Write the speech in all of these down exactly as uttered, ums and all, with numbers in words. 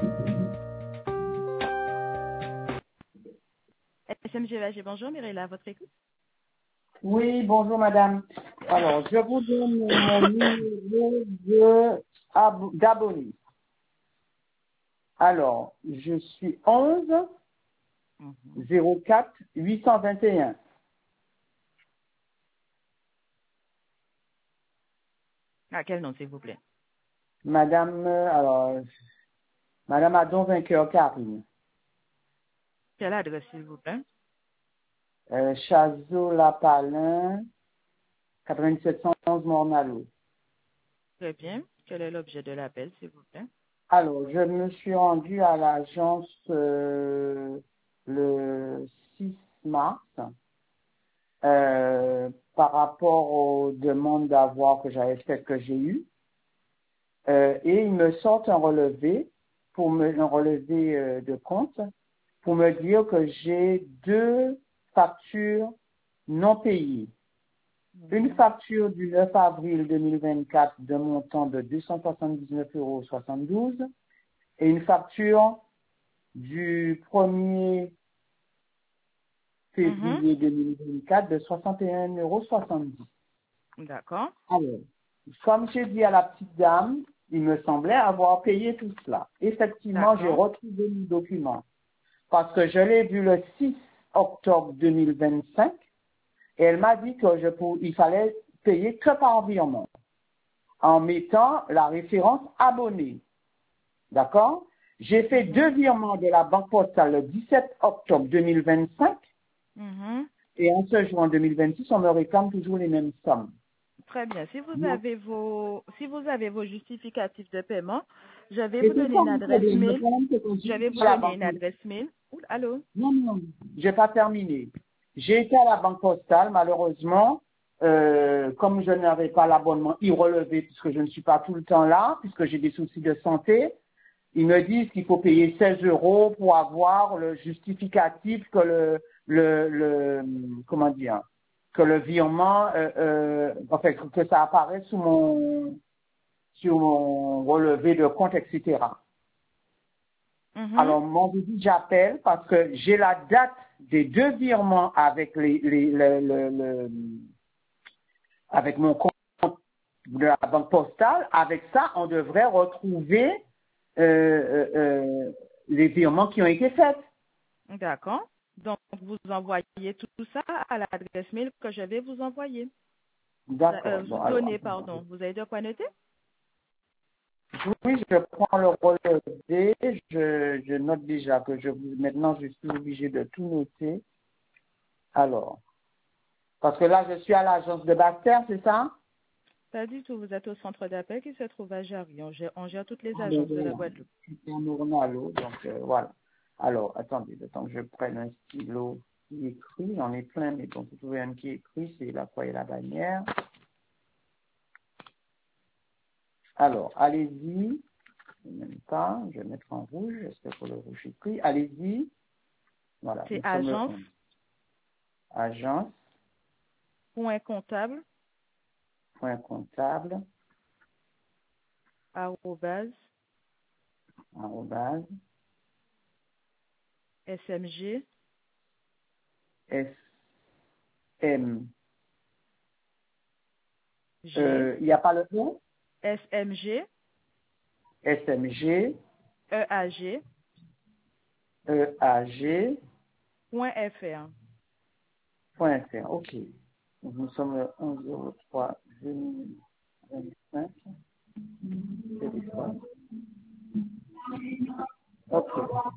S M G V A G, bonjour, Mireille, à votre écoute. Oui, bonjour madame. Alors, je vous donne mon numéro de ab- d'abonné. Alors, je suis onze zéro quatre huit cent vingt et un. À quel nom, s'il vous plaît? Madame, euh, alors, Madame Adon Vainqueur Karine. Quelle adresse, s'il vous plaît? Euh, Chazot Lapalin, quatre-vingt-dix-sept cent onze Mornalo. Très bien. Quel est l'objet de l'appel, s'il vous plaît? Alors, je me suis rendue à l'agence euh, le six mars euh, par rapport aux demandes d'avoir que j'avais faites que j'ai eues. Euh, et ils me sortent un relevé, pour me, un relevé euh, de compte, pour me dire que j'ai deux factures non payées. Une facture du neuf avril deux mille vingt-quatre d'un montant de deux cent soixante-dix-neuf euros soixante-douze et une facture du premier Mhm. février deux mille vingt-quatre de soixante et un euros soixante-dix. D'accord. Alors, comme j'ai dit à la petite dame, il me semblait avoir payé tout cela. Effectivement, j'ai D'accord. retrouvé le document parce que je l'ai vu le six octobre deux mille vingt-cinq et elle m'a dit que je pour, il fallait payer que par virement en mettant la référence abonné. D'accord? J'ai fait deux virements de la Banque Postale le dix-sept octobre deux mille vingt-cinq Mhm. et en ce jour en deux mille vingt-six, on me réclame toujours les mêmes sommes. Très bien. Si vous Non. avez vos, si vous avez vos justificatifs de paiement, je vais Et vous c'est donner ça une le adresse problème. Le mail. problème, c'est que Je j'ai vais été vous à la donner Banque une Postale. adresse mail. Ouh, allô? Non, non, j'ai pas terminé. J'ai été à la Banque Postale, malheureusement, euh, comme je n'avais pas l'abonnement irrelevé, puisque je ne suis pas tout le temps là, puisque j'ai des soucis de santé, ils me disent qu'il faut payer seize euros pour avoir le justificatif que le, le, le comment dire, que le virement, euh, euh, enfin, que ça apparaît sous mon, sur mon relevé de compte, et cetera. Mhm. Alors, mon dit, j'appelle parce que j'ai la date des deux virements avec les, les, le, le, le- avec mon compte de la banque postale. Avec ça, on devrait retrouver euh, euh, euh, les virements qui ont été faits. D'accord. Donc, vous envoyez tout ça à l'adresse mail que je vais vous envoyer. D'accord. Euh, Bon, vous alors, donner, pardon. Vous avez de quoi noter? oui, je prends le relevé. Je, je note déjà que je vous, maintenant, je suis obligé de tout noter. Alors, parce que là, je suis à l'agence de Bastère, c'est ça? Pas du tout. Vous êtes au centre d'appel qui se trouve à Jarry. On gère, on gère toutes les Ah, ben agences de la voilà. Guadeloupe. C'est un journal, donc euh, voilà. Alors, attendez, le temps que je prenne un stylo qui écrit, on est plein, mais donc vous trouvez un qui écrit, c'est la croix et la bannière. Alors, allez-y, même pas, je vais mettre en rouge, j'espère que le rouge écrit. Allez-y, voilà, C'est nous sommes le agence onze. Agence, point comptable point comptable, arrobase arrobase, smg S M, g euh, il n'y a pas le nom? smg S M G, eag E A G, point fr. point F R, ok. Donc, nous sommes le onze zéro trois deux mille vingt-cinq. Téléphone. Ok,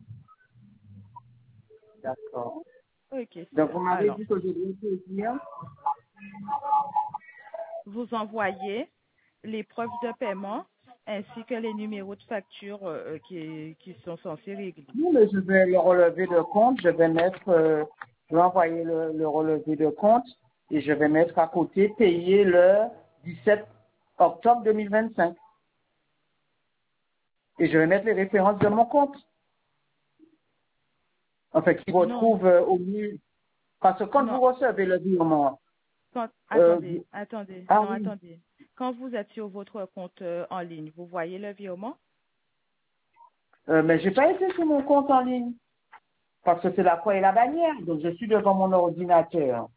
d'accord. Ok, Donc, super. vous m'avez Alors, dit que je devais te dire. vous envoyez les preuves de paiement ainsi que les numéros de facture euh, euh, qui, qui sont censés régler. Oui, mais je vais le relevé de compte. Je vais mettre, euh, je vais envoyer le, le relevé de compte et je vais mettre à côté payer le dix-sept octobre deux mille vingt-cinq. Et je vais mettre les références de mon compte. Enfin, qui Non, retrouve euh, au mieux. Parce que quand non. vous recevez le virement, Quand, euh, attendez, attendez, ah non, oui, attendez. Quand vous êtes sur votre compte euh, en ligne, vous voyez le virement? Euh, mais j'ai pas été sur mon compte en ligne. Parce que c'est la croix et la bannière. Donc, je suis devant mon ordinateur.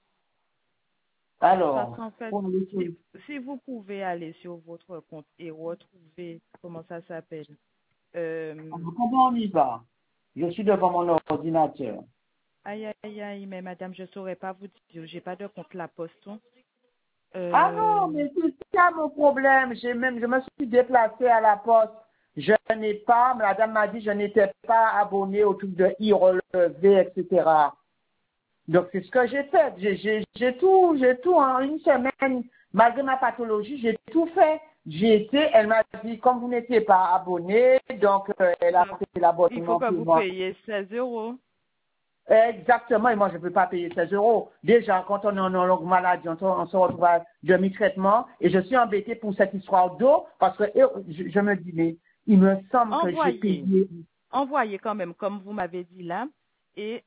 Parce Alors, qu'en fait, pour le si, si vous pouvez aller sur votre compte et retrouver, comment ça s'appelle, euh, comment on y va? Je suis devant mon ordinateur. aïe, aïe, aïe, mais madame, je saurais pas vous dire, j'ai pas de compte La Poste. Ah Euh, non, mais c'est ça mon problème. J'ai même, je me suis déplacée à la poste. Je n'ai pas, la dame m'a dit, je n'étais pas abonné au truc de e-relevé, et cetera. Donc, c'est ce que j'ai fait. J'ai, j'ai, j'ai tout, j'ai tout en une semaine, malgré ma pathologie, j'ai tout fait. J'ai été, elle m'a dit, comme vous n'étiez pas abonné, donc, euh, elle a donc, fait il faut l'abonnement que pour vous moi. payiez seize euros. Exactement, et moi je ne peux pas payer seize euros. Déjà, quand on est en longue maladie, on, se- on se retrouve à demi-traitement, et je suis embêtée pour cette histoire d'eau, parce que et, je, je me dis, mais il me semble que j'ai Envoyez, payé. envoyez quand même, comme vous m'avez dit là, et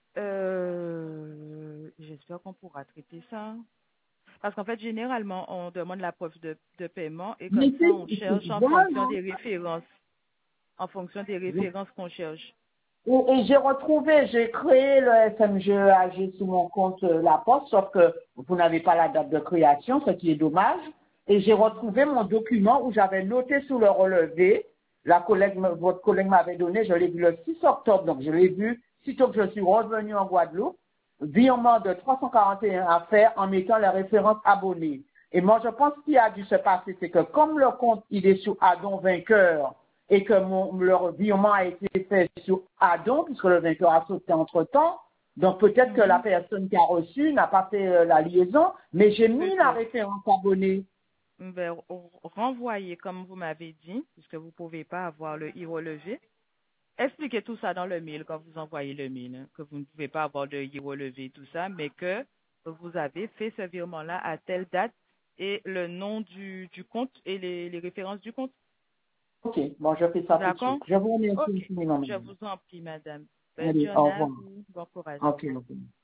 euh, j'espère qu'on pourra traiter ça. Parce qu'en fait, généralement, on demande la preuve de, de paiement et comme Mais ça, c'est, on c'est- cherche en fonction voilà. des références, en fonction des références qu'on cherche. Et, et j'ai retrouvé, j'ai créé le S M G E A G sur mon compte euh, La Poste, sauf que vous n'avez pas la date de création, ce qui est dommage. Et j'ai retrouvé mon document où j'avais noté sous le relevé, la collègue, me- votre collègue m'avait donné, je l'ai vu le six octobre, donc je l'ai vu, sitôt que je suis revenu en Guadeloupe, virement de trois cent quarante et un à faire en mettant les références abonnées. Et moi, je pense qu'il a dû se passer, c'est que comme le compte, il est sous Adon Vainqueur, et que mon, leur virement a été fait sur Adon, puisque le vainqueur a sauté entre-temps. Donc peut-être que la Mhm. personne qui a reçu n'a pas fait euh, la liaison, mais j'ai mis la Peut-être. référence abonnée. Ben, r- renvoyez comme vous m'avez dit, puisque vous ne pouvez pas avoir le e-relevé. Expliquez tout ça dans le mail quand vous envoyez le mail, hein, que vous ne pouvez pas avoir de e-relevé, tout ça, mais que vous avez fait ce virement-là à telle date et le nom du, du compte et les, les références du compte. Ok, bon, je fais ça tout de D'accord? suite. Je vous remercie Ok. infiniment, Je madame. vous en prie, madame. Bonne Allez, au journée à revoir. vous. Bon courage. Ok, ok.